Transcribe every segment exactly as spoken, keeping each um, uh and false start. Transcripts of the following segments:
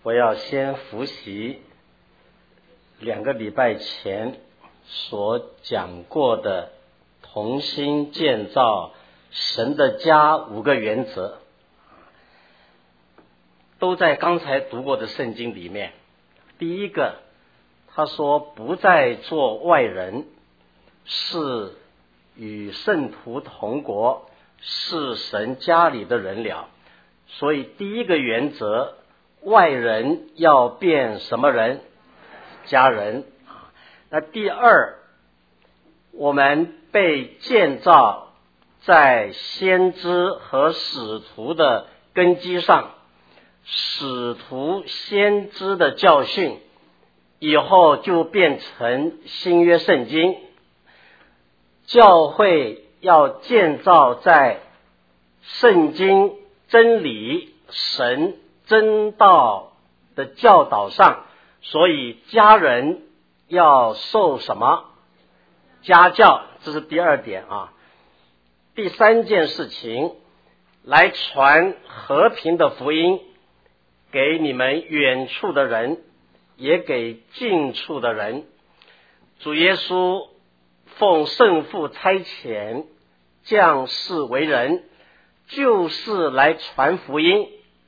我要先复习两个礼拜前所讲过的同心建造神的家五个原则，都在刚才读过的圣经里面。第一个，他说不再做外人，是与圣徒同国，是神家里的人了。所以第一个原则，外人要变什么人？家人。那第二，我们被建造在先知和使徒的根基上，使徒先知的教训以后就变成新约圣经。教会要建造在圣经真理神真道的教导上，所以家人要受什么？家教，这是第二点啊。第三件事情，来传和平的福音给你们远处的人，也给近处的人。主耶稣奉圣父差遣降世为人，就是来传福音，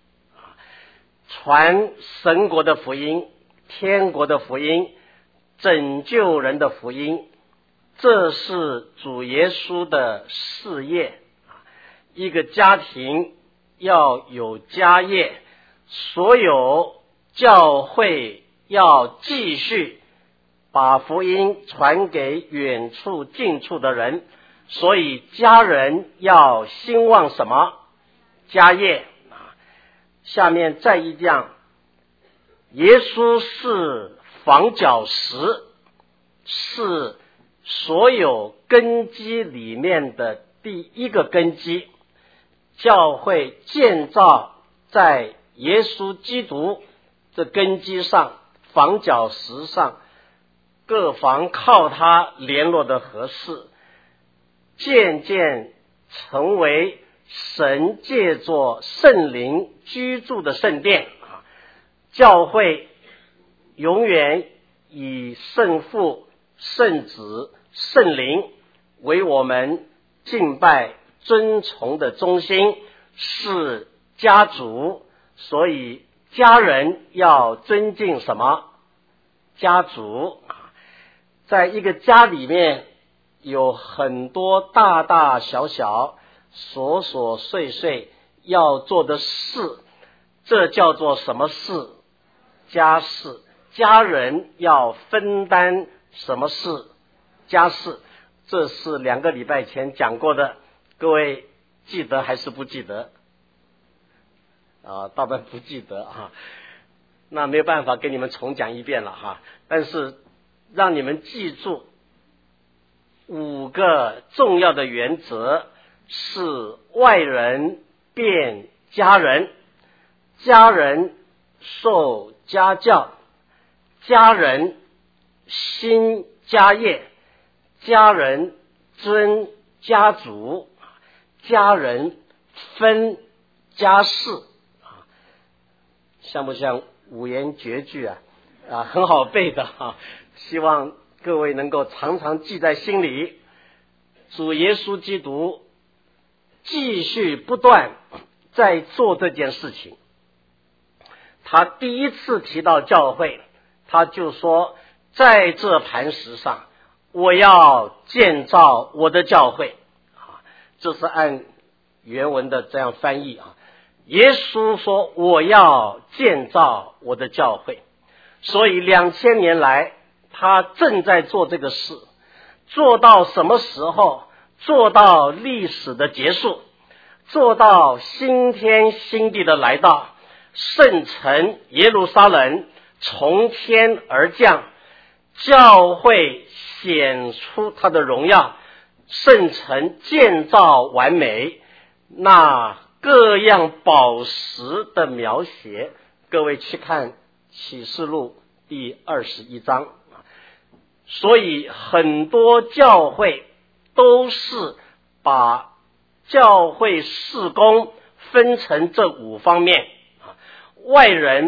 传神国的福音，天国的福音，拯救人的福音。这是主耶稣的事业。一个家庭要有家业，所有教会要继续把福音传给远处近处的人，所以家人要兴旺什么？家业。下面再一讲，耶稣是房角石，是所有根基里面的第一个根基。教会建造在耶稣基督这根基上，房角石上，各房靠它联络的合适，渐渐成为神借着圣灵居住的圣殿。教会永远以圣父、圣子、圣灵为我们敬拜尊崇的中心，是家族。所以家人要尊敬什么？家族。在一个家里面有很多大大小小琐琐碎碎要做的事，这叫做什么事？家事。家人要分担什么事？家事。这是两个礼拜前讲过的，各位记得还是不记得？啊，大半不记得啊，那没有办法给你们重讲一遍了哈。但是让你们记住五个重要的原则，是外人变家人，家人受家教，家人兴家业，家人尊家主，家人分家事。像不像五言绝句啊？啊，很好背的啊！希望各位能够常常记在心里。主耶稣基督继续不断在做这件事情。他第一次提到教会，他就说，在这磐石上我要建造我的教会。这是按原文的这样翻译啊。耶稣说我要建造我的教会，所以两千年来他正在做这个事，做到什么时候？做到历史的结束，做到新天新地的来到，圣城耶路撒冷从天而降，教会显出他的荣耀，圣城建造完美。那各样宝石的描写，各位去看启示录第二十一章。所以很多教会都是把教会事工分成这五方面。外人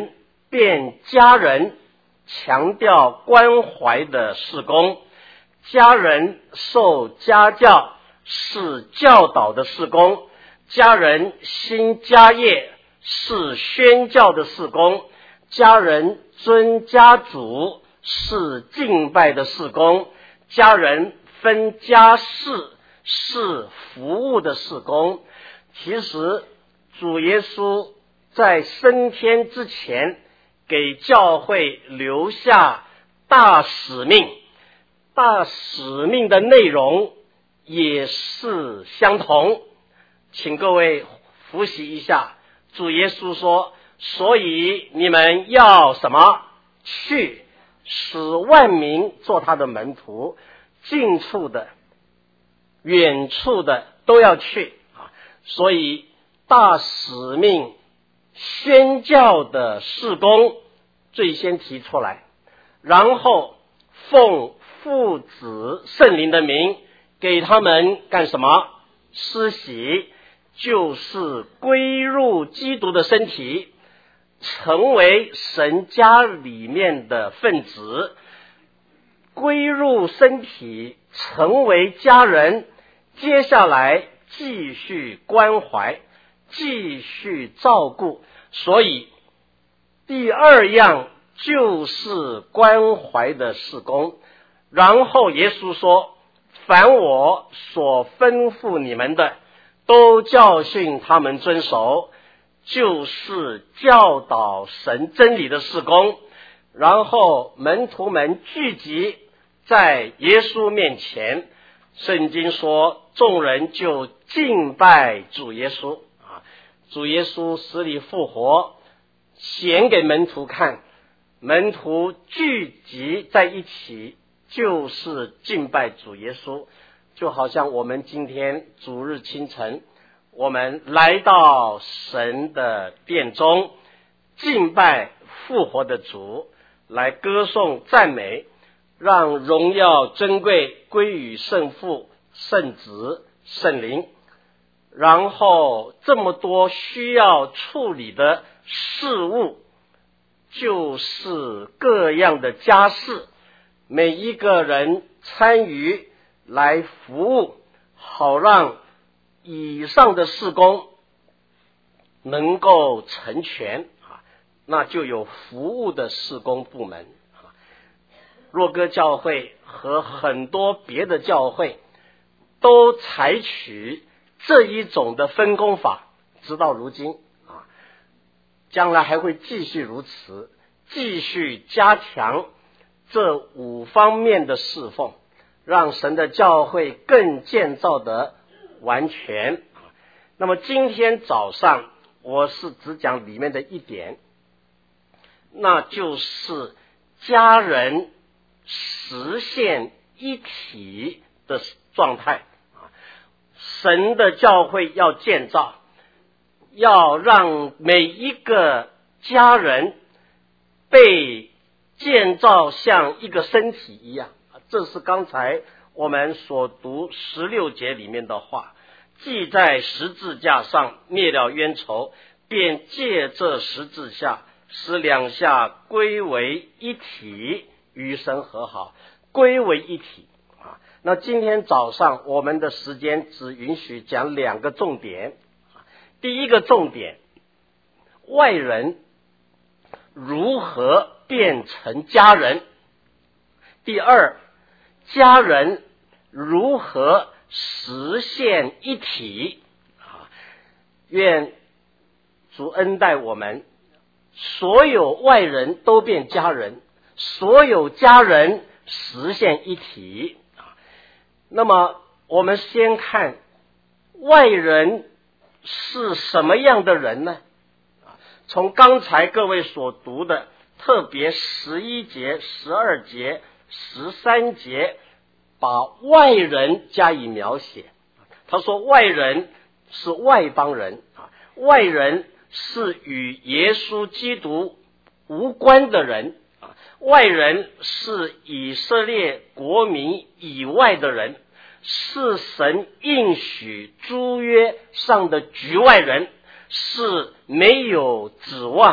便家人强调关怀的事工，家人受家教是教导的事工，家人兴家业是宣教的事工，家人尊家主是敬拜的事工，家人分家事是服务的事工。其实主耶稣在升天之前给教会留下大使命，大使命的内容也是相同。请各位复习一下，主耶稣说，所以你们要什么？去，使万民做他的门徒，近处的远处的都要去啊！所以大使命宣教的事工最先提出来，然后奉父子圣灵的名给他们干什么？施洗，就是归入基督的身体，成为神家里面的分子，归入身体，成为家人。接下来继续关怀，继续照顾。所以第二样就是关怀的事工。然后耶稣说，凡我所吩咐你们的，都教训他们遵守，就是教导神真理的事工。然后门徒们聚集在耶稣面前，圣经说众人就敬拜主耶稣啊，主耶稣死里复活，显给门徒看，门徒聚集在一起，就是敬拜主耶稣。就好像我们今天主日清晨，我们来到神的殿中，敬拜复活的主，来歌颂赞美，让荣耀珍贵归于圣父、圣子、圣灵。然后这么多需要处理的事物，就是各样的家事，每一个人参与来服务，好让以上的事工能够成全啊，那就有服务的事工部门啊。若歌教会和很多别的教会都采取这一种的分工法，直到如今啊，将来还会继续如此，继续加强这五方面的侍奉，让神的教会更建造的完全。那么今天早上我是只讲里面的一点，那就是家人实现一体的状态。神的教会要建造，要让每一个家人被建造像一个身体一样，这是刚才我们所读十六节里面的话。既在十字架上灭了冤仇，便借这十字架使两下归为一体，与神和好，归为一体啊。那今天早上我们的时间只允许讲两个重点。第一个重点，外人如何变成家人；第二，家人如何实现一体啊！愿主恩待我们，所有外人都变家人，所有家人实现一体啊！那么我们先看外人是什么样的人呢？从刚才各位所读的，特别十一节、十二节、十三节，把外人加以描写。他说外人是外邦人啊，外人是与耶稣基督无关的人啊，外人是以色列国民以外的人，是神应许诸约上的局外人，是没有指望、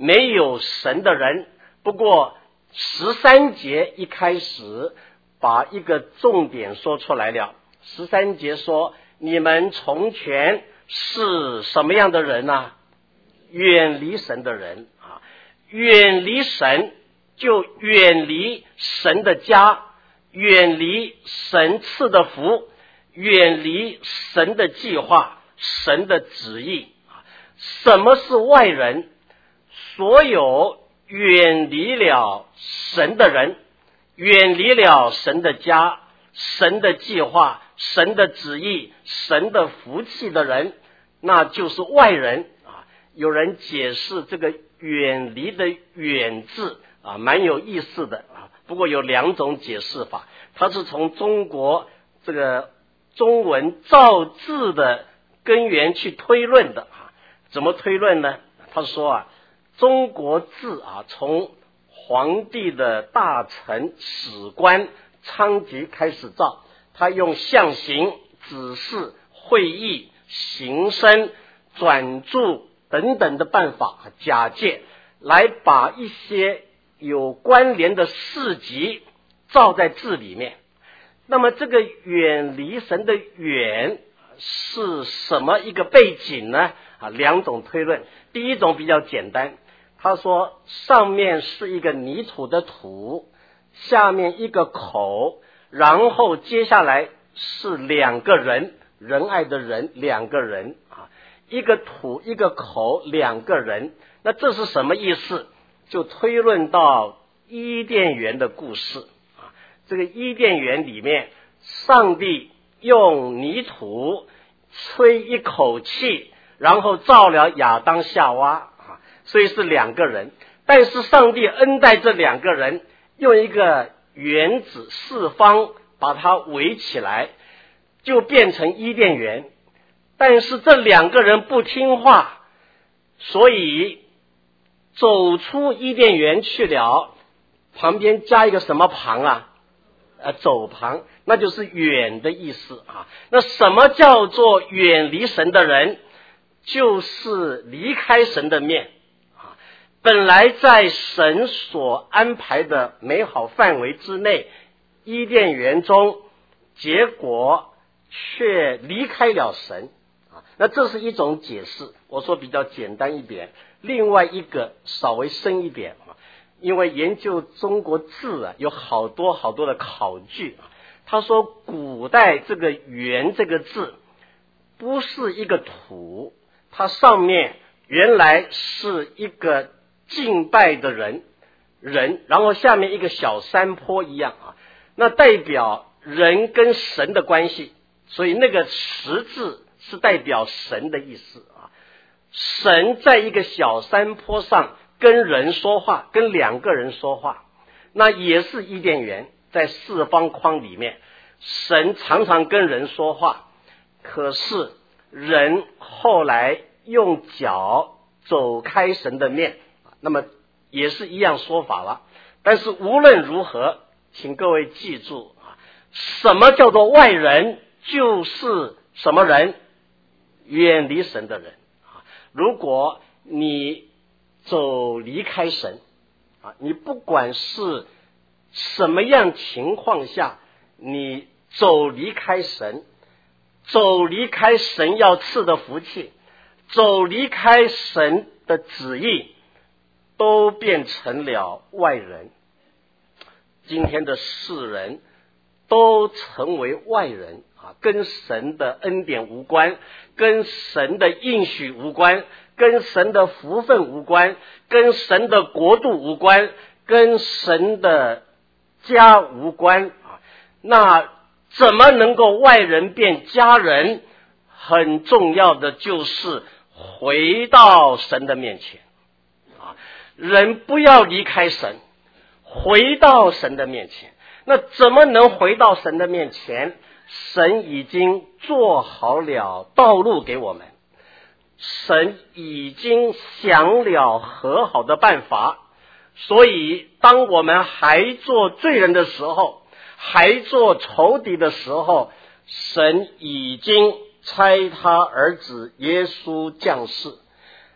没有神的人。不过十三节一开始把一个重点说出来了。十三节说，你们从前是什么样的人呢、啊？远离神的人啊，远离神就远离神的家，远离神赐的福，远离神的计划，神的旨意。什么是外人？所有远离了神的人，远离了神的家，神的计划，神的旨意，神的福气的人，那就是外人啊。有人解释这个远离的远字啊，蛮有意思的啊。不过有两种解释法，它是从中国这个中文造字的根源去推论的啊。怎么推论呢？他说啊，中国字啊，从皇帝的大臣、史官、仓颉开始造，他用象形、指示、会意、形声、转注等等的办法假借，来把一些有关联的事迹造在字里面。那么这个远离神的远是什么一个背景呢？啊，两种推论。第一种比较简单，他说上面是一个泥土的土，下面一个口，然后接下来是两个人，仁爱的人，两个人啊，一个土一个口，两个人。那这是什么意思？就推论到伊甸园的故事啊。这个伊甸园里面，上帝用泥土吹一口气，然后造了亚当夏娃啊，所以是两个人。但是上帝恩待这两个人，用一个园子四方把它围起来，就变成伊甸园。但是这两个人不听话，所以走出伊甸园去了，旁边加一个什么旁啊？呃，走旁，那就是远的意思啊。那什么叫做远离神的人？就是离开神的面啊。本来在神所安排的美好范围之内，伊甸园中，结果却离开了神啊。那这是一种解释，我说比较简单一点。另外一个稍微深一点啊，因为研究中国字啊，有好多好多的考据啊。他说古代这个园这个字不是一个土，它上面原来是一个敬拜的人人，然后下面一个小山坡一样啊，那代表人跟神的关系，所以那个十字是代表神的意思啊。神在一个小山坡上跟人说话，跟两个人说话，那也是伊甸园，在四方框里面，神常常跟人说话，可是人后来用脚走开神的面，那么也是一样说法了。但是无论如何，请各位记住啊，什么叫做外人？就是什么人？远离神的人啊。如果你走离开神啊，你不管是什么样情况下，你走离开神，走离开神要赐的福气，走离开神的旨意，都变成了外人。今天的世人都成为外人啊，跟神的恩典无关，跟神的应许无关，跟神的福分无关，跟神的国度无关，跟神的家无关啊。那怎么能够外人变家人？很重要的就是回到神的面前啊，人不要离开神，回到神的面前。那怎么能回到神的面前？神已经做好了道路给我们，神已经想了和好的办法，所以当我们还做罪人的时候，还做仇敌的时候，神已经差他儿子耶稣降世。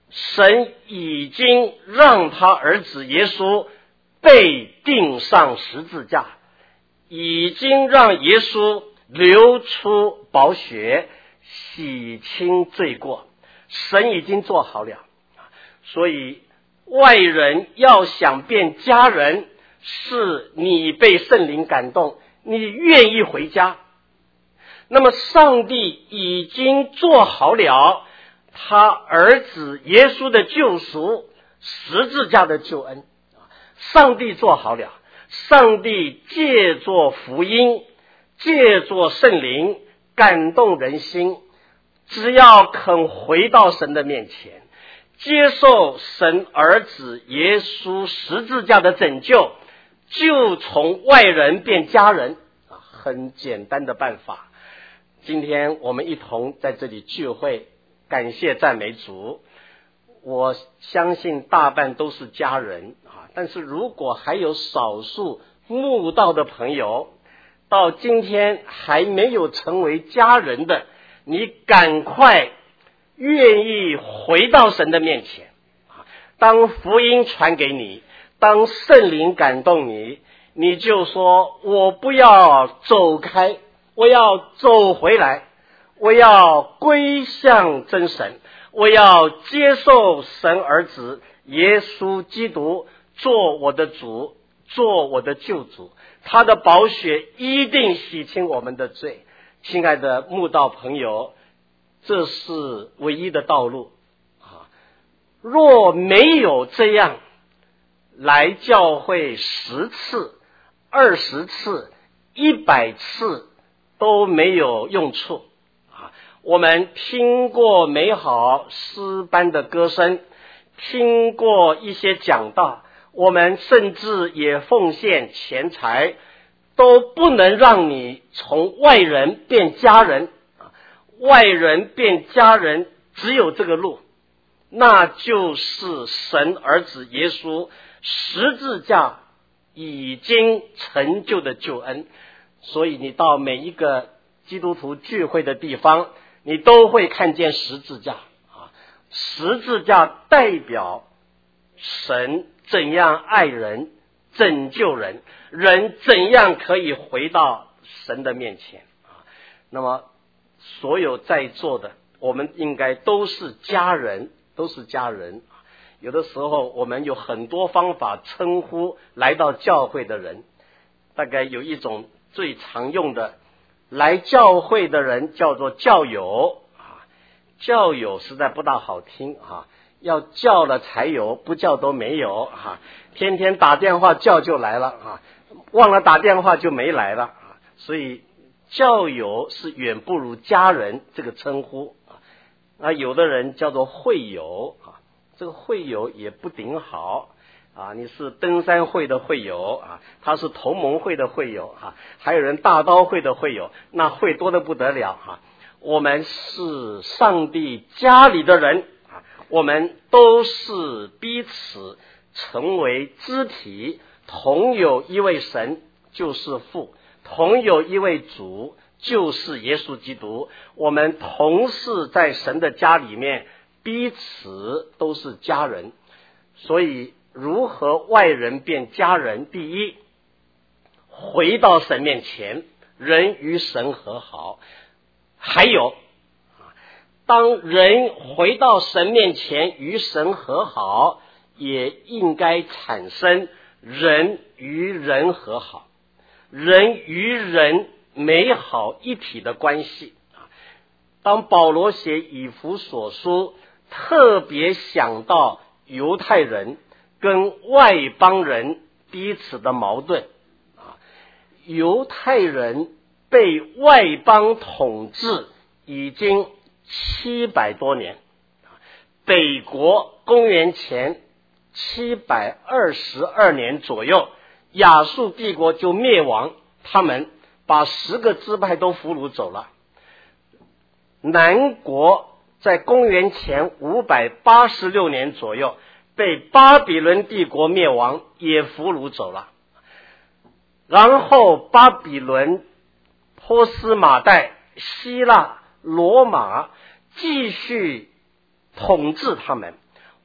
神已经让他儿子耶稣被钉上十字架，已经让耶稣流出宝血，洗清罪过，神已经做好了。所以外人要想变家人，是你被圣灵感动，你愿意回家。那么上帝已经做好了他儿子耶稣的救赎，十字架的救恩，上帝做好了。上帝借作福音，借作圣灵感动人心，只要肯回到神的面前，接受神儿子耶稣十字架的拯救，就从外人变家人，很简单的办法。今天我们一同在这里聚会，感谢赞美主。我相信大半都是家人啊，但是如果还有少数慕道的朋友到今天还没有成为家人的，你赶快愿意回到神的面前。当福音传给你，当圣灵感动你，你就说我不要走开，我要走回来，我要归向真神，我要接受神儿子耶稣基督做我的主，做我的救主，他的宝血一定洗清我们的罪。亲爱的慕道朋友，这是唯一的道路。若没有这样，来教会十次、二十次、一百次都没有用处。我们听过美好诗班的歌声，听过一些讲道，我们甚至也奉献钱财，都不能让你从外人变家人。外人变家人只有这个路，那就是神儿子耶稣十字架已经成就的救恩。所以你到每一个基督徒聚会的地方，你都会看见十字架啊，十字架代表神怎样爱人、拯救人，人怎样可以回到神的面前啊。那么所有在座的，我们应该都是家人，都是家人。有的时候我们有很多方法称呼来到教会的人，大概有一种最常用的，来教会的人叫做教友啊，教友实在不大好听啊，要叫了才有，不叫都没有啊。天天打电话叫就来了啊，忘了打电话就没来了啊。所以教友是远不如家人这个称呼啊。啊，有的人叫做会友啊，这个会友也不顶好啊，你是登山会的会友啊，他是同盟会的会友啊，还有人大刀会的会友，那会多得不得了啊。我们是上帝家里的人啊，我们都是彼此成为肢体，同有一位神，就是父，同有一位主，就是耶稣基督。我们同是在神的家里面，彼此都是家人。所以如何外人变家人？第一，回到神面前，人与神和好。还有，当人回到神面前与神和好，也应该产生人与人和好，人与人美好一体的关系。当保罗写以弗所书，特别想到犹太人跟外邦人彼此的矛盾。犹太人被外邦统治已经七百多年，北国公元前七百二十二年左右，亚述帝国就灭亡，他们把十个支派都俘虏走了。南国在公元前五百八十六年左右被巴比伦帝国灭亡，也俘虏走了。然后巴比伦、波斯马代、希腊、罗马继续统治他们，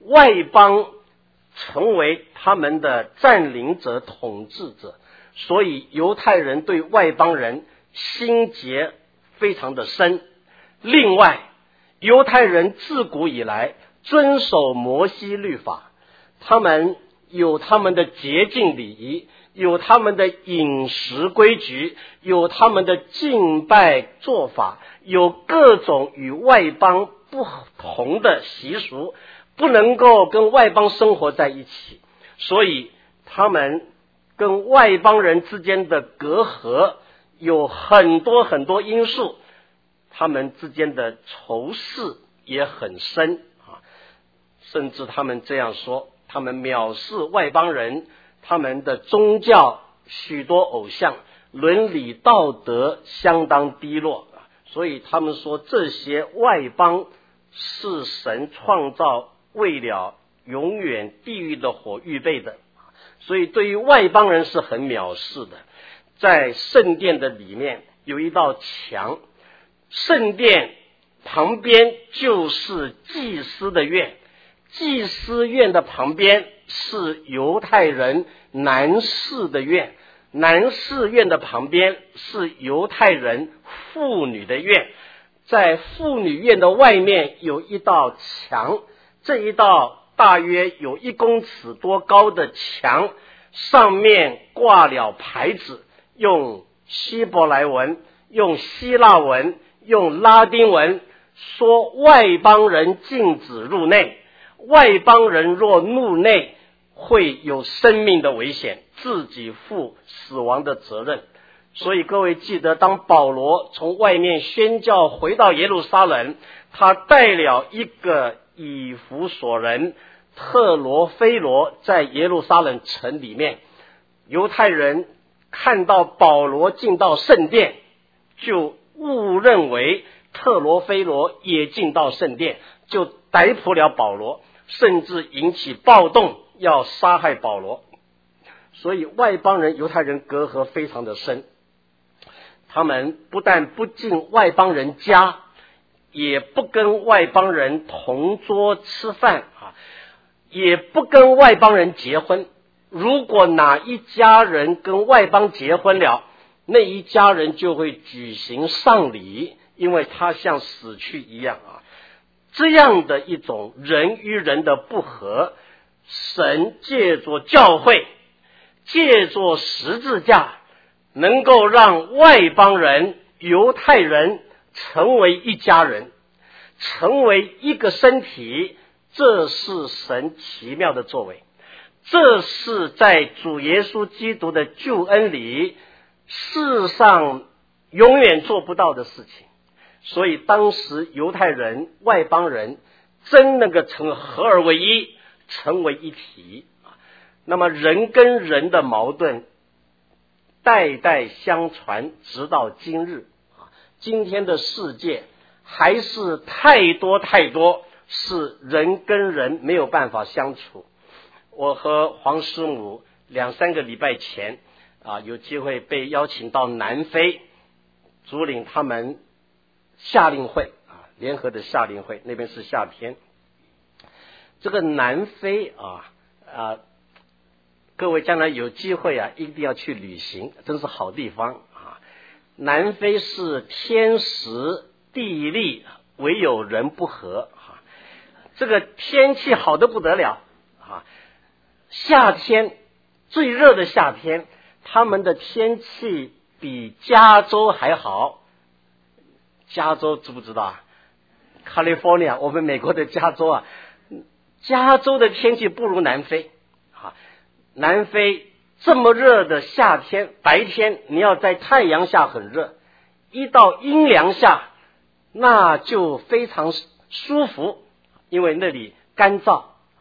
外邦成为他们的占领者、统治者，所以犹太人对外邦人心结非常的深。另外，犹太人自古以来遵守摩西律法，他们有他们的洁净礼仪，有他们的饮食规矩，有他们的敬拜做法，有各种与外邦不同的习俗，不能够跟外邦生活在一起，所以他们跟外邦人之间的隔阂有很多很多因素，他们之间的仇视也很深啊，甚至他们这样说，他们藐视外邦人，他们的宗教许多偶像，伦理道德相当低落，所以他们说这些外邦是神创造为了永远地狱的火预备的，所以对于外邦人是很藐视的。在圣殿的里面有一道墙，圣殿旁边就是祭司的院，祭司院的旁边是犹太人男士的院，男士院的旁边是犹太人妇女的院，在妇女院的外面有一道墙，这一道大约有一公尺多高的墙，上面挂了牌子，用希伯来文、用希腊文、用拉丁文说外邦人禁止入内，外邦人若入内会有生命的危险，自己负死亡的责任。所以各位记得，当保罗从外面宣教回到耶路撒冷，他带了一个以弗所人特罗菲罗在耶路撒冷城里面，犹太人看到保罗进到圣殿，就误认为特罗菲罗也进到圣殿，就逮捕了保罗，甚至引起暴动，要杀害保罗。所以外邦人犹太人隔阂非常的深，他们不但不进外邦人家，也不跟外邦人同桌吃饭啊，也不跟外邦人结婚。如果哪一家人跟外邦结婚了，那一家人就会举行丧礼，因为他像死去一样啊。这样的一种人与人的不和，神借着教会，借着十字架，能够让外邦人、犹太人成为一家人，成为一个身体，这是神奇妙的作为，这是在主耶稣基督的救恩里世上永远做不到的事情。所以当时犹太人、外邦人真能够成合而为一，成为一体。那么人跟人的矛盾代代相传，直到今日。今天的世界还是太多太多是人跟人没有办法相处。我和黄师母两三个礼拜前啊，有机会被邀请到南非主领他们夏令会啊，联合的夏令会，那边是夏天。这个南非啊啊，各位将来有机会啊，一定要去旅行，真是好地方啊！南非是天时地利唯有人不和啊，这个天气好得不得了啊！夏天最热的夏天，他们的天气比加州还好。加州知不知道啊 ？California， 我们美国的加州啊，加州的天气不如南非啊。南非这么热的夏天，白天你要在太阳下很热，一到阴凉下那就非常舒服，因为那里干燥，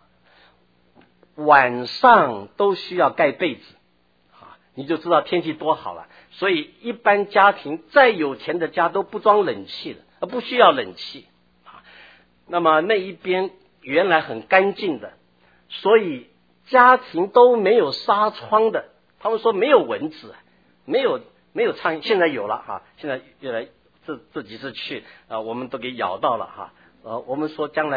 晚上都需要盖被子啊，你就知道天气多好了。所以一般家庭再有钱的家都不装冷气的，不需要冷气啊。那么那一边原来很干净的，所以家庭都没有纱窗的。他们说没有蚊子，没有没有苍蝇，现在有了哈、啊，现在越来这这几次去啊，我们都给咬到了哈、啊。呃，我们说将来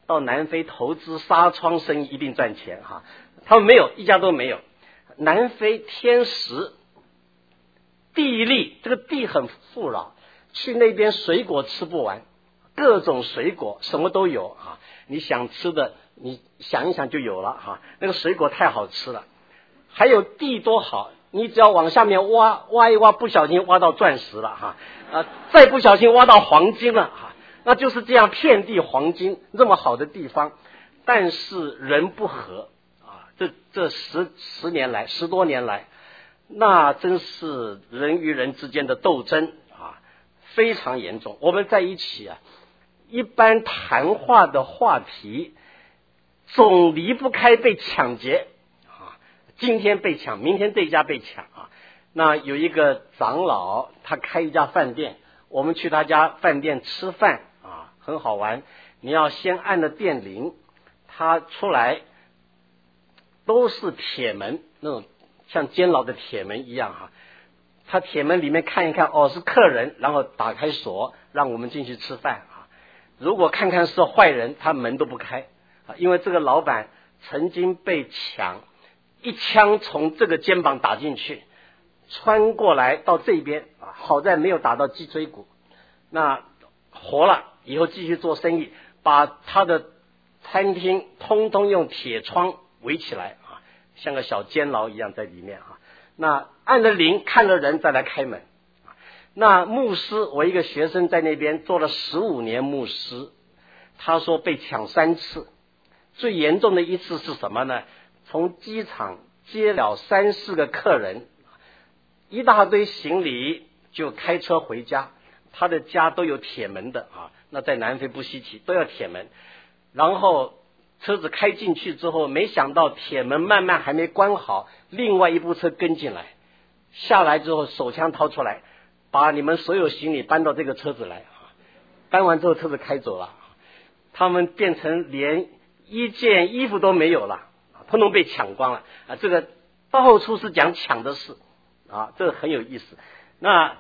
到南非投资纱窗生意一定赚钱哈。他们没有，一家都没有。南非天时地利，这个地很富饶，去那边水果吃不完，各种水果什么都有啊，你想吃的你想一想就有了哈，那个水果太好吃了。还有地多好，你只要往下面挖挖一挖，不小心挖到钻石了哈，啊，再不小心挖到黄金了哈，那就是这样遍地黄金，这么好的地方，但是人不和啊，这这十十年来十多年来，那真是人与人之间的斗争啊，非常严重。我们在一起啊，一般谈话的话题总离不开被抢劫啊，今天被抢，明天这家被抢啊。那有一个长老，他开一家饭店，我们去他家饭店吃饭啊，很好玩。你要先按了电铃，他出来都是铁门，那种像监牢的铁门一样哈。他铁门里面看一看，哦，是客人，然后打开锁，让我们进去吃饭啊。如果看看是坏人，他门都不开啊，因为这个老板曾经被抢，一枪从这个肩膀打进去，穿过来到这边啊，好在没有打到脊椎骨，那活了，以后继续做生意，把他的餐厅通通用铁窗围起来啊，像个小监牢一样在里面啊。那按了铃，看了人再来开门。那牧师，我一个学生在那边做了十五年牧师，他说被抢三次，最严重的一次是什么呢？从机场接了三四个客人，一大堆行李就开车回家，他的家都有铁门的啊，那在南非不稀奇，都要铁门。然后车子开进去之后，没想到铁门慢慢还没关好，另外一部车跟进来，下来之后手枪掏出来，把你们所有行李搬到这个车子来啊，搬完之后车子开走了，他们变成连一件衣服都没有了，通通被抢光了啊！这个到处是讲抢的事啊，这个很有意思。那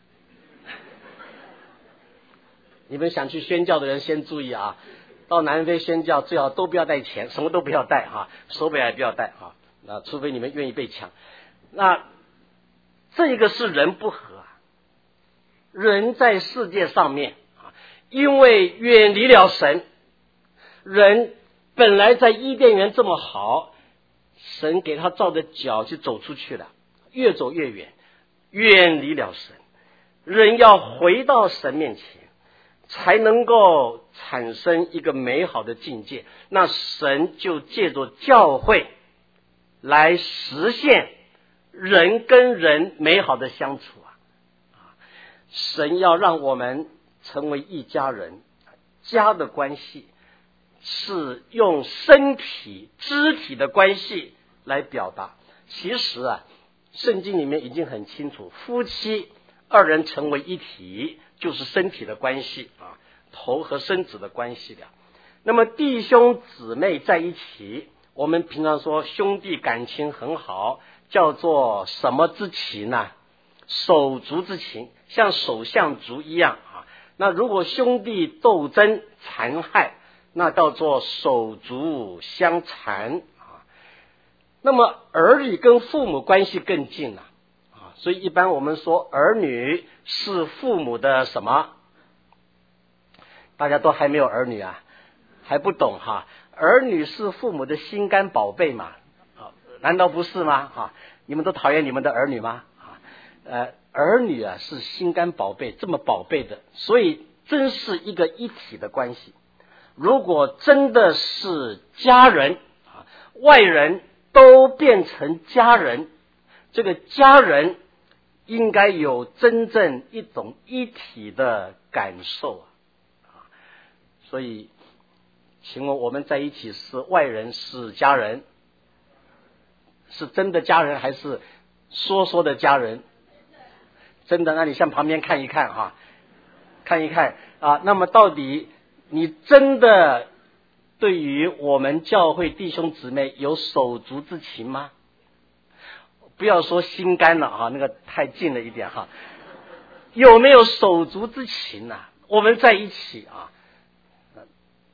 你们想去宣教的人先注意啊，到南非宣教最好都不要带钱，什么都不要带啊，手表也不要带啊，那除非你们愿意被抢。那这个是人不和啊，人在世界上面啊，因为远离了神，人本来在伊甸园这么好，神给他照着脚就走出去了，越走越远，远离了神。人要回到神面前，才能够产生一个美好的境界。那神就借着教会来实现人跟人美好的相处啊！神要让我们成为一家人，家的关系是用身体肢体的关系来表达。其实啊，圣经里面已经很清楚，夫妻二人成为一体就是身体的关系啊，头和身子的关系的。那么弟兄姊妹在一起，我们平常说兄弟感情很好，叫做什么之情呢？手足之情，像手相足一样啊。那如果兄弟斗争残害，那叫做手足相残啊。那么儿女跟父母关系更近了啊，所以一般我们说儿女是父母的什么？大家都还没有儿女啊，还不懂哈。儿女是父母的心肝宝贝嘛，啊，难道不是吗？啊，你们都讨厌你们的儿女吗？啊，呃，儿女啊是心肝宝贝，这么宝贝的，所以真是一个一体的关系。如果真的是家人啊，外人都变成家人，这个家人应该有真正一种一体的感受啊。所以请问我们在一起是外人是家人，是真的家人还是说说的家人？真的，那你向旁边看一看哈，看一看啊。那么到底你真的对于我们教会弟兄姊妹有手足之情吗？不要说心肝了哈，那个太近了一点哈。有没有手足之情啊？我们在一起啊，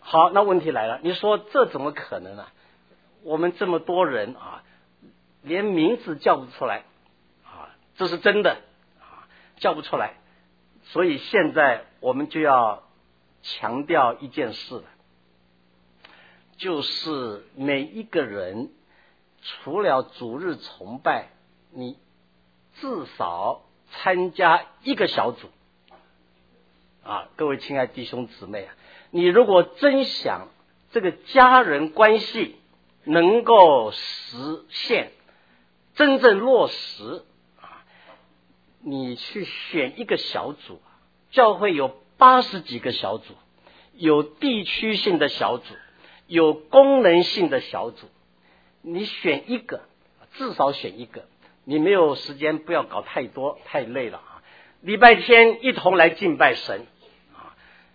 好，那问题来了，你说这怎么可能啊？我们这么多人啊，连名字叫不出来啊，这是真的啊，叫不出来。所以现在我们就要强调一件事了，就是每一个人除了主日崇拜，你至少参加一个小组啊，各位亲爱弟兄姊妹啊，你如果真想这个家人关系能够实现真正落实啊，你去选一个小组，教会有八十几个小组，有地区性的小组，有功能性的小组，你选一个，至少选一个。你没有时间不要搞太多，太累了啊！礼拜天一同来敬拜神啊，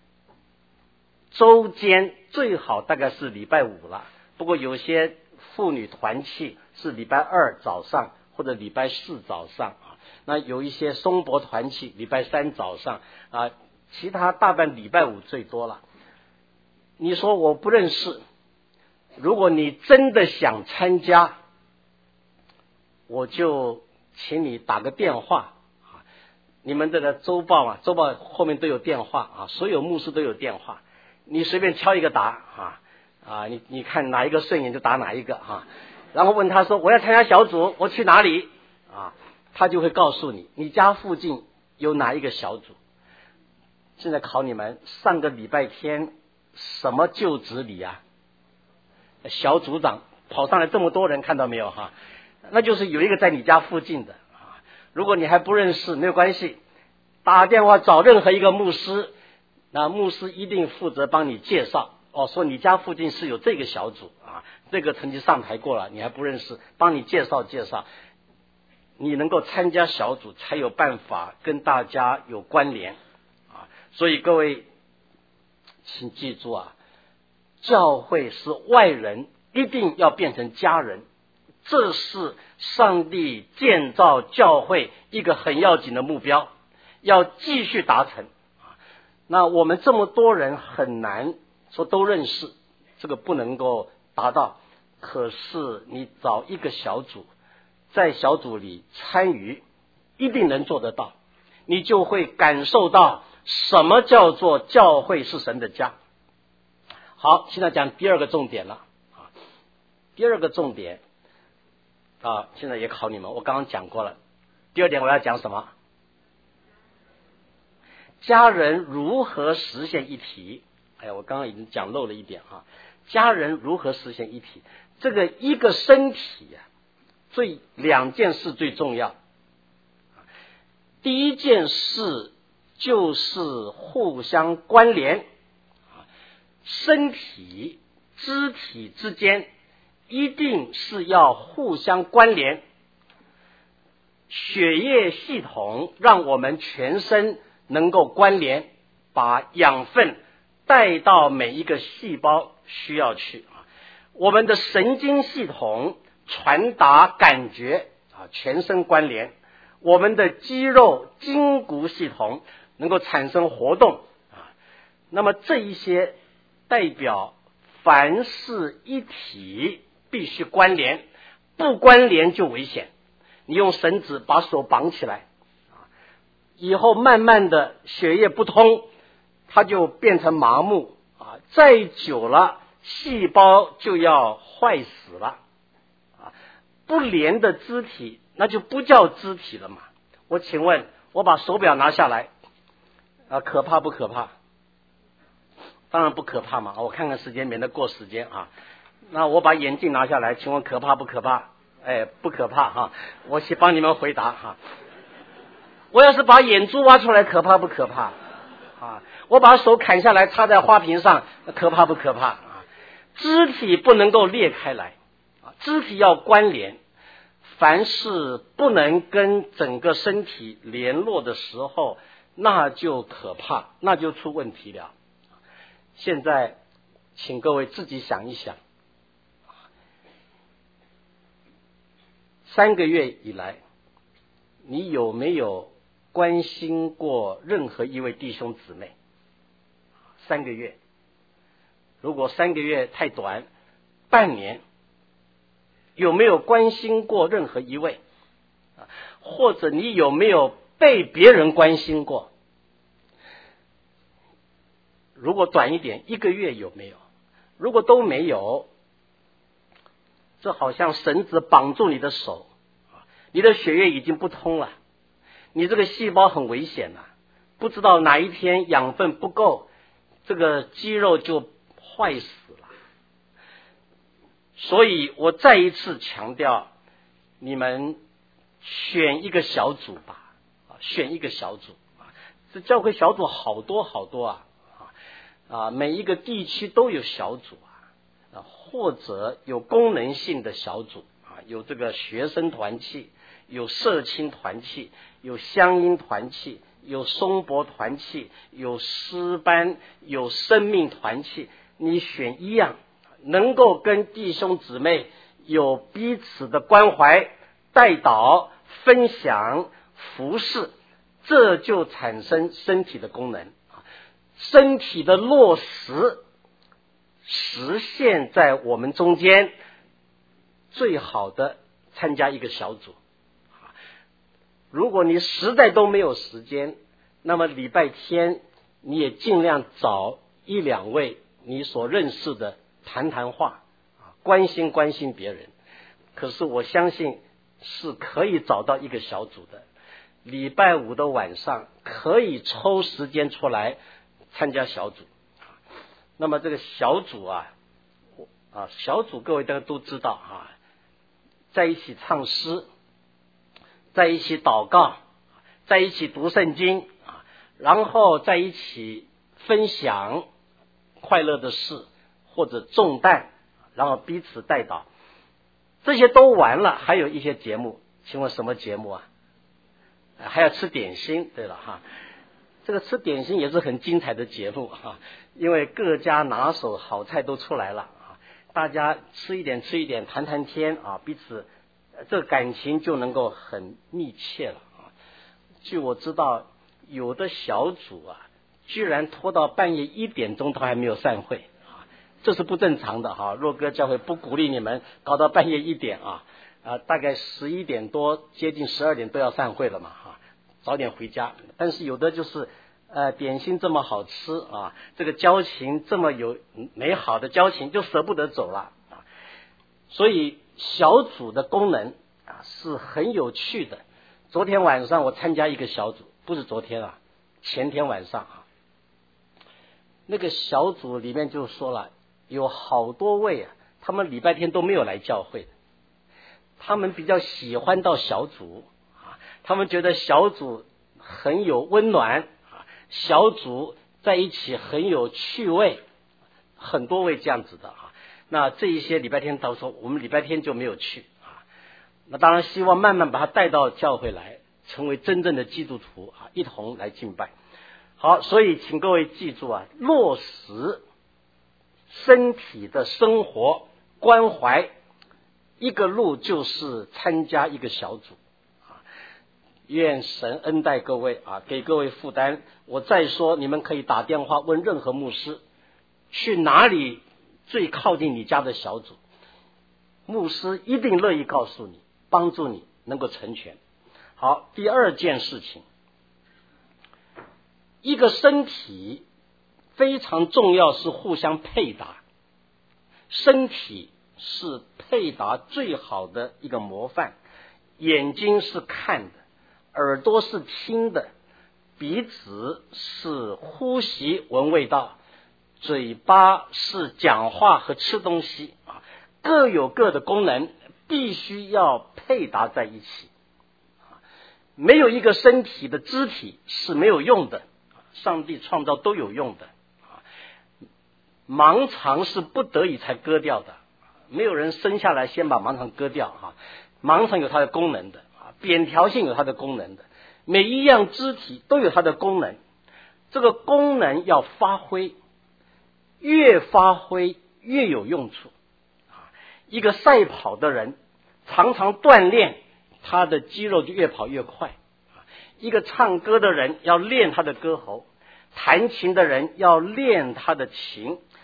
周间最好大概是礼拜五了，不过有些妇女团契是礼拜二早上或者礼拜四早上啊，那有一些松柏团契礼拜三早上啊，其他大半礼拜五最多了。你说我不认识，如果你真的想参加，我就请你打个电话啊，你们这个周报啊，周报后面都有电话啊，所有牧师都有电话，你随便挑一个打啊啊，你你看哪一个顺眼就打哪一个啊，然后问他说我要参加小组，我去哪里啊？他就会告诉你，你家附近有哪一个小组。现在考你们，上个礼拜天什么就职礼啊？小组长跑上来这么多人，看到没有哈？那就是有一个在你家附近的啊。如果你还不认识，没有关系，打电话找任何一个牧师，那牧师一定负责帮你介绍。哦，说你家附近是有这个小组啊，这个曾经上台过了，你还不认识，帮你介绍介绍。你能够参加小组，才有办法跟大家有关联啊。所以各位，请记住啊，教会是外人，一定要变成家人。这是上帝建造教会一个很要紧的目标，要继续达成。那我们这么多人很难说都认识，这个不能够达到。可是你找一个小组，在小组里参与，一定能做得到，你就会感受到什么叫做教会是神的家。好，现在讲第二个重点了。第二个重点啊，现在也考你们，我刚刚讲过了。第二点我要讲什么？家人如何实现一体？哎呀，我刚刚已经讲漏了一点啊。家人如何实现一体？这个一个身体啊，最两件事最重要。第一件事就是互相关联，身体肢体之间一定是要互相关联。血液系统让我们全身能够关联，把养分带到每一个细胞需要去。我们的神经系统传达感觉啊，全身关联。我们的肌肉筋骨系统能够产生活动啊。那么这一些代表凡是一体必须关联，不关联就危险。你用绳子把手绑起来，以后慢慢的血液不通，它就变成麻木啊，再久了细胞就要坏死了啊！不连的肢体那就不叫肢体了嘛。我请问，我把手表拿下来啊，可怕不可怕？当然不可怕嘛，我看看时间，免得过时间啊。那我把眼镜拿下来，请问可怕不可怕？哎，不可怕哈，我去帮你们回答哈。我要是把眼珠挖出来，可怕不可怕？啊，我把手砍下来插在花瓶上，可怕不可怕？啊，肢体不能够裂开来，啊，肢体要关联。凡是不能跟整个身体联络的时候，那就可怕，那就出问题了。现在，请各位自己想一想，三个月以来，你有没有关心过任何一位弟兄姊妹？三个月， 如果三个月太短，半年，有没有关心过任何一位？或者你有没有被别人关心过？如果短一点，一个月有没有？如果都没有，这好像绳子绑住你的手，你的血液已经不通了，你这个细胞很危险了，不知道哪一天养分不够，这个肌肉就坏死了。所以我再一次强调，你们选一个小组吧，选一个小组啊，这教会小组好多好多啊啊，每一个地区都有小组啊，啊或者有功能性的小组啊，有这个学生团契，有社青团契，有乡音团契，有松柏团契，有诗班，有生命团契，你选一样，能够跟弟兄姊妹有彼此的关怀、代祷、分享、服侍，这就产生身体的功能。身体的落实实现在我们中间，最好的参加一个小组。如果你实在都没有时间，那么礼拜天你也尽量找一两位你所认识的谈谈话，关心关心别人。可是我相信是可以找到一个小组的，礼拜五的晚上可以抽时间出来参加小组。那么这个小组啊，啊小组各位大家都知道啊，在一起唱诗，在一起祷告，在一起读圣经啊，然后在一起分享快乐的事或者重担，然后彼此代祷。这些都完了，还有一些节目，请问什么节目啊？还要吃点心，对了哈。这个吃点心也是很精彩的节目哈，因为各家拿手好菜都出来了啊，大家吃一点吃一点，谈谈天啊，彼此这个感情就能够很密切了啊。据我知道，有的小组啊，居然拖到半夜一点钟都还没有散会啊，这是不正常的哈。若哥教会不鼓励你们搞到半夜一点啊，啊，大概十一点多接近十二点都要散会了嘛哈。早点回家，但是有的就是呃点心这么好吃啊，这个交情这么有美好的交情，就舍不得走了啊。所以小组的功能啊是很有趣的。昨天晚上我参加一个小组，不是昨天啊，前天晚上啊，那个小组里面就说了，有好多位啊，他们礼拜天都没有来教会，他们比较喜欢到小组。他们觉得小组很有温暖，小组在一起很有趣味，很多位这样子的啊。那这一些礼拜天到时候我们礼拜天就没有去啊。那当然希望慢慢把他带到教会来，成为真正的基督徒啊，一同来敬拜。好，所以请各位记住啊，落实身体的生活关怀，一个路就是参加一个小组。愿神恩待各位啊，给各位负担。我再说，你们可以打电话问任何牧师，去哪里最靠近你家的小组，牧师一定乐意告诉你，帮助你能够成全。好，第二件事情，一个身体非常重要，是互相配搭。身体是配搭最好的一个模范，眼睛是看的，耳朵是听的，鼻子是呼吸闻味道，嘴巴是讲话和吃东西啊，各有各的功能，必须要配搭在一起。没有一个身体的肢体是没有用的，上帝创造都有用的。盲肠是不得已才割掉的，没有人生下来先把盲肠割掉啊，盲肠有它的功能的。扁条线有它的功能的，每一样肢体都有它的功能，这个功能要发挥，越发挥越有用处。一个赛跑的人常常锻炼，他的肌肉就越跑越快。一个唱歌的人要练他的歌喉，弹琴的人要练他的琴，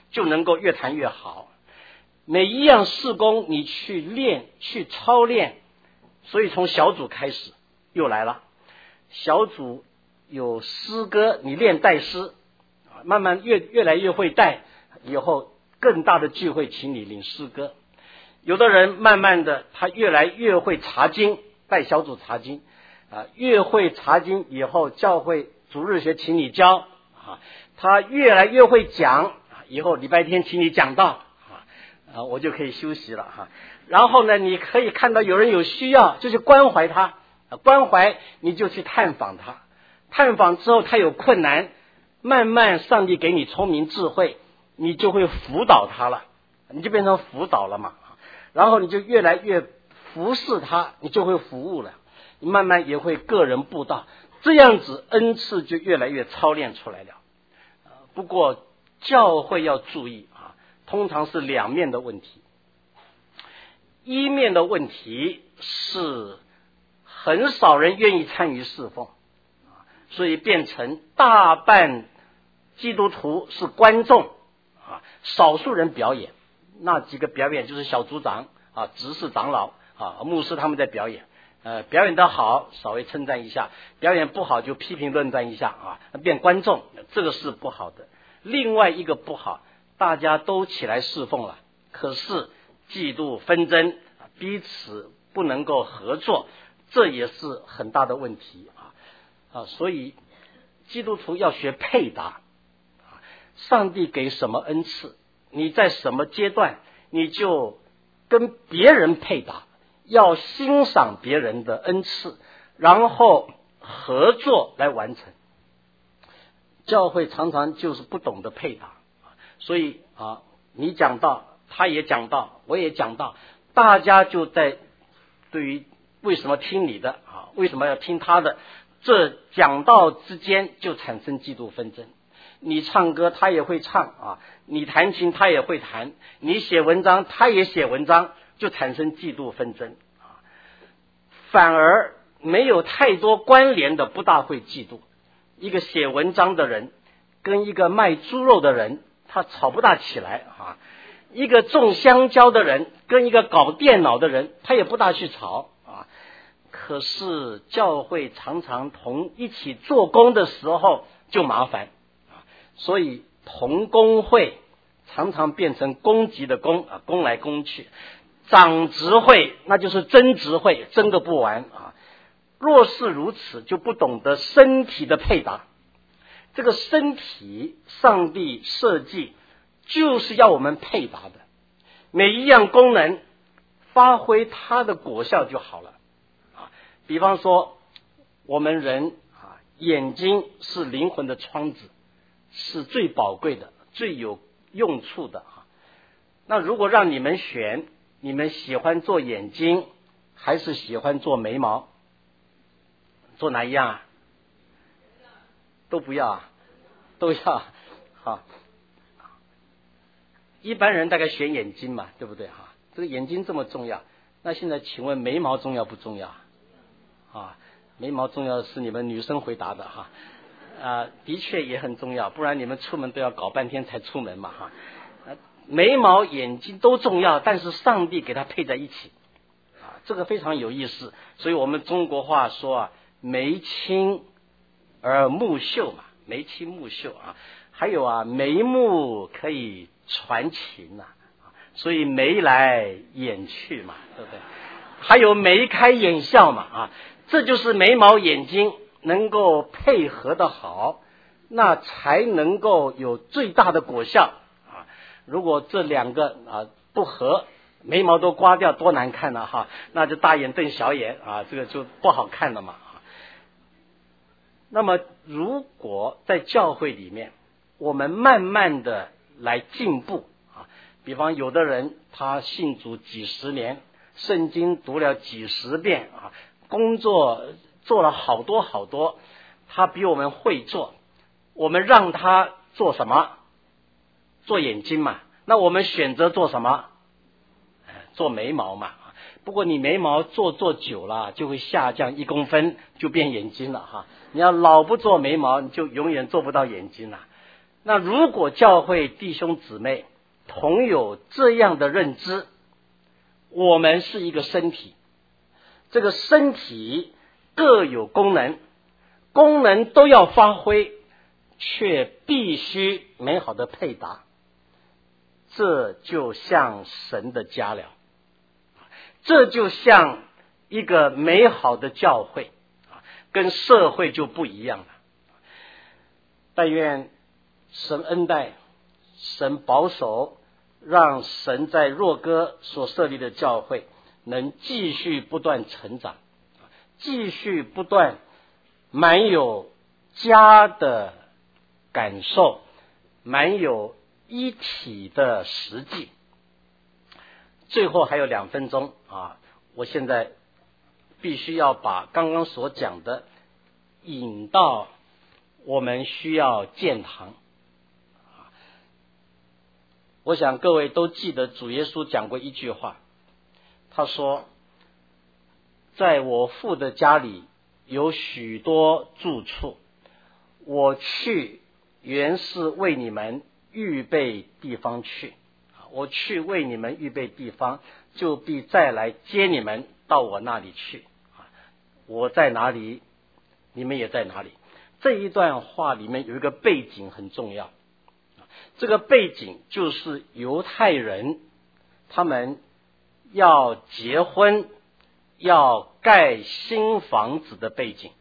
就能够越弹越好。每一样事工你去练去操练，所以从小组开始又来了，小组有诗歌，你练带诗，慢慢越越来越会带，以后更大的聚会请你领诗歌。有的人慢慢的他越来越会查经，带小组查经啊，越会查经以后教会主日学请你教啊，他越来越会讲，以后礼拜天请你讲道啊，我就可以休息了哈。然后呢，你可以看到有人有需要，就去关怀他，关怀你就去探访他，探访之后他有困难，慢慢上帝给你聪明智慧，你就会辅导他了，你就变成辅导了嘛。然后你就越来越服侍他，你就会服务了，你慢慢也会个人布道，这样子恩赐就越来越操练出来了。不过教会要注意啊，通常是两面的问题。一面的问题是很少人愿意参与侍奉，所以变成大半基督徒是观众啊，少数人表演。那几个表演就是小组长啊、执事长老啊、牧师他们在表演，呃，表演得好稍微称赞一下，表演不好就批评论断一下啊，变观众，这个是不好的。另外一个不好，大家都起来侍奉了，可是嫉妒纷争，彼此不能够合作，这也是很大的问题啊啊！所以基督徒要学配搭，上帝给什么恩赐，你在什么阶段你就跟别人配搭，要欣赏别人的恩赐，然后合作来完成。教会常常就是不懂得配搭，所以啊，你讲道，他也讲道，我也讲道，大家就在对于为什么听你的啊，为什么要听他的，这讲道之间就产生嫉妒纷争。你唱歌他也会唱啊，你弹琴他也会弹，你写文章他也写文章，就产生嫉妒纷争啊。反而没有太多关联的不大会嫉妒。一个写文章的人跟一个卖猪肉的人他吵不大起来啊，一个种香蕉的人跟一个搞电脑的人他也不大去吵啊。可是教会常常同一起做工的时候就麻烦，所以同工会常常变成攻击的攻啊，攻来攻去。长执会那就是争执会，争个不完啊。若是如此，就不懂得身体的配搭。这个身体上帝设计就是要我们配搭的，每一样功能发挥它的果效就好了啊。比方说我们人啊，眼睛是灵魂的窗子，是最宝贵的，最有用处的啊。那如果让你们选，你们喜欢做眼睛还是喜欢做眉毛？做哪一样啊？都不要啊，都要好。一般人大概选眼睛嘛，对不对哈？这个眼睛这么重要，那现在请问眉毛重要不重要啊？眉毛重要是你们女生回答的哈。啊，的确也很重要，不然你们出门都要搞半天才出门嘛哈。眉毛眼睛都重要，但是上帝给它配在一起啊，这个非常有意思。所以我们中国话说啊，眉清而目秀嘛，眉清目秀啊。还有啊，眉目可以传情呐、啊，所以眉来眼去嘛，对不对？还有眉开眼笑嘛啊，这就是眉毛眼睛能够配合的好，那才能够有最大的果效啊。如果这两个啊不合，眉毛都刮掉，多难看了、啊、哈，那就大眼瞪小眼啊，这个就不好看了嘛。那么如果在教会里面我们慢慢的来进步啊，比方有的人他信主几十年，圣经读了几十遍啊，工作做了好多好多，他比我们会做，我们让他做什么？做眼睛嘛。那我们选择做什么？做眉毛嘛。不过你眉毛做做久了就会下降一公分，就变眼睛了哈。你要老不做眉毛，你就永远做不到眼睛了。 那如果教会弟兄姊妹同有这样的认知，我们是一个身体，这个身体各有功能，功能都要发挥，却必须美好的配搭，这就像神的家了，这就像一个美好的教会，跟社会就不一样了。但愿神恩待，神保守，让神在若歌所设立的教会能继续不断成长，继续不断满有家的感受，满有一体的实际。最后还有两分钟啊，我现在必须要把刚刚所讲的引到我们需要建堂。我想各位都记得主耶稣讲过一句话，他说，在我父的家里有许多住处，我去原是为你们预备地方去，我去为你们预备地方，就必再来接你们到我那里去，我在哪里，你们也在哪里。这一段话里面有一个背景很重要，这个背景就是犹太人他们要结婚要盖新房子的背景。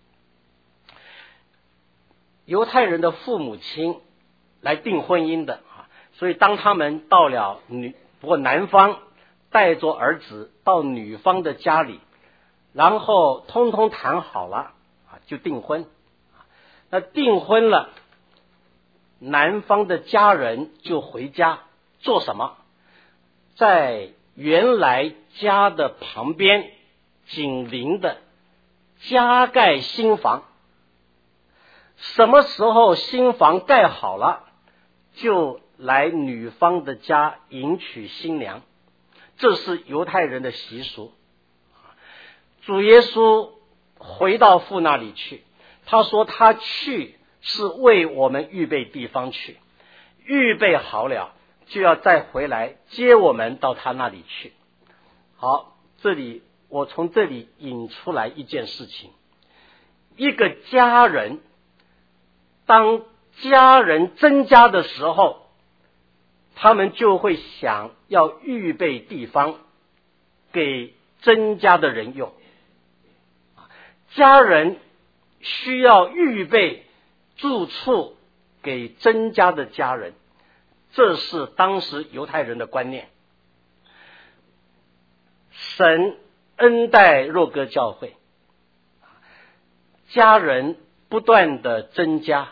犹太人的父母亲来订婚姻的，所以当他们到了女不过男方带着儿子到女方的家里，然后通通谈好了就订婚。那订婚了，男方的家人就回家做什么？在原来家的旁边紧邻的加盖新房。什么时候新房盖好了，就来女方的家迎娶新娘，这是犹太人的习俗。主耶稣回到父那里去，他说他去是为我们预备地方去，预备好了就要再回来接我们到他那里去。好，这里我从这里引出来一件事情，一个家人当家人增加的时候，他们就会想要预备地方给增加的人用。家人需要预备住处给增加的家人，这是当时犹太人的观念。神恩待若歌教会，家人不断的增加，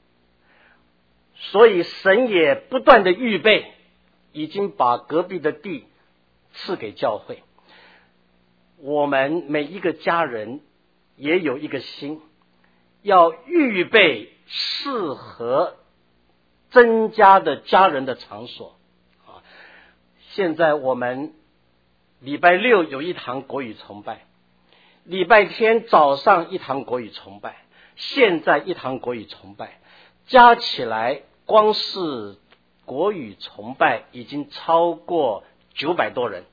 所以神也不断的预备，已经把隔壁的地赐给教会。我们每一个家人也有一个心，要预备适合增加的家人的场所。现在我们礼拜六有一堂国语崇拜，礼拜天早上一堂国语崇拜，现在一堂国语崇拜，加起来光是国语崇拜已经超过九百多人。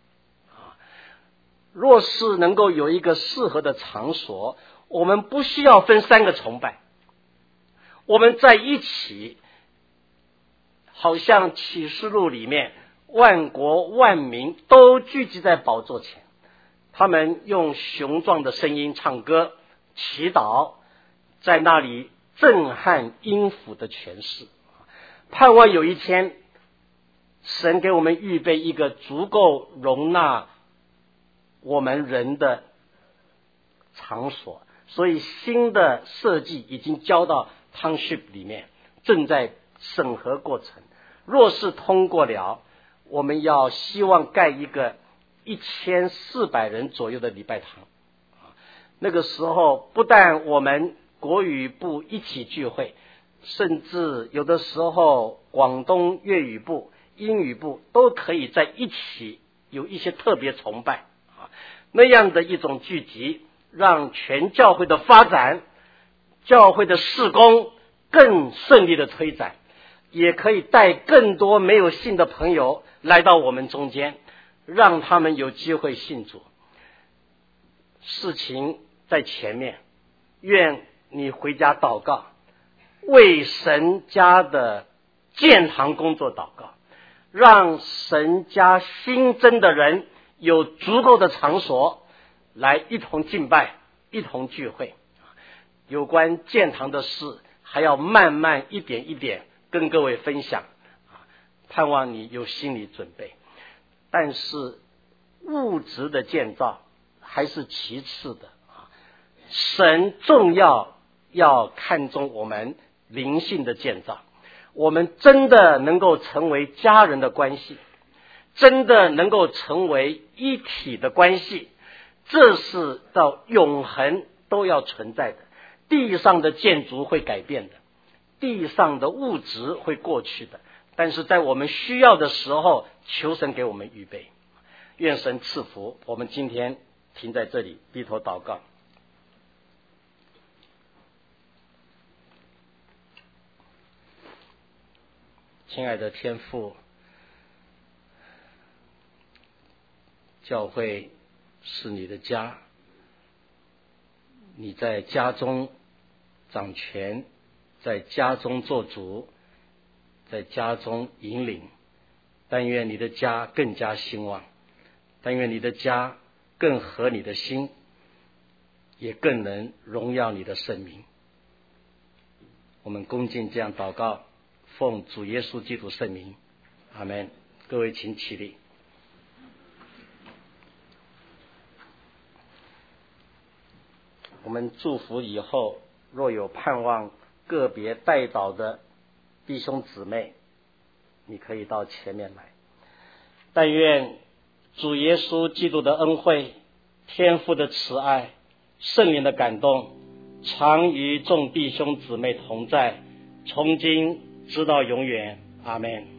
若是能够有一个适合的场所，我们不需要分三个崇拜，我们在一起，好像启示录里面万国万民都聚集在宝座前，他们用雄壮的声音唱歌祈祷，在那里震撼音符的诠释。盼望有一天神给我们预备一个足够容纳我们人的场所，所以新的设计已经交到 Township 里面，正在审核过程。若是通过了，我们要希望盖一个一千四百人左右的礼拜堂。那个时候不但我们国语部一起聚会，甚至有的时候广东粤语部、英语部都可以在一起有一些特别崇拜。那样的一种聚集，让全教会的发展、教会的事工更顺利的推展，也可以带更多没有信的朋友来到我们中间，让他们有机会信主。事情在前面，愿你回家祷告，为神家的建堂工作祷告，让神家新增的人有足够的场所来一同敬拜，一同聚会。有关建堂的事还要慢慢一点一点跟各位分享，盼望你有心理准备。但是物质的建造还是其次的，神重要要看重我们灵性的建造。我们真的能够成为家人的关系，真的能够成为一体的关系，这是到永恒都要存在的。地上的建筑会改变的，地上的物质会过去的，但是在我们需要的时候，求神给我们预备。愿神赐福。我们今天停在这里，低头祷告。亲爱的天父，教会是你的家，你在家中掌权，在家中做主，在家中引领。但愿你的家更加兴旺，但愿你的家更合你的心，也更能荣耀你的圣名。我们恭敬这样祷告，奉主耶稣基督圣名，阿们。各位请起立。我们祝福以后若有盼望个别代祷的弟兄姊妹，你可以到前面来。但愿主耶稣基督的恩惠、天父的慈爱、圣灵的感动，常与众弟兄姊妹同在，从今直到永远。阿们。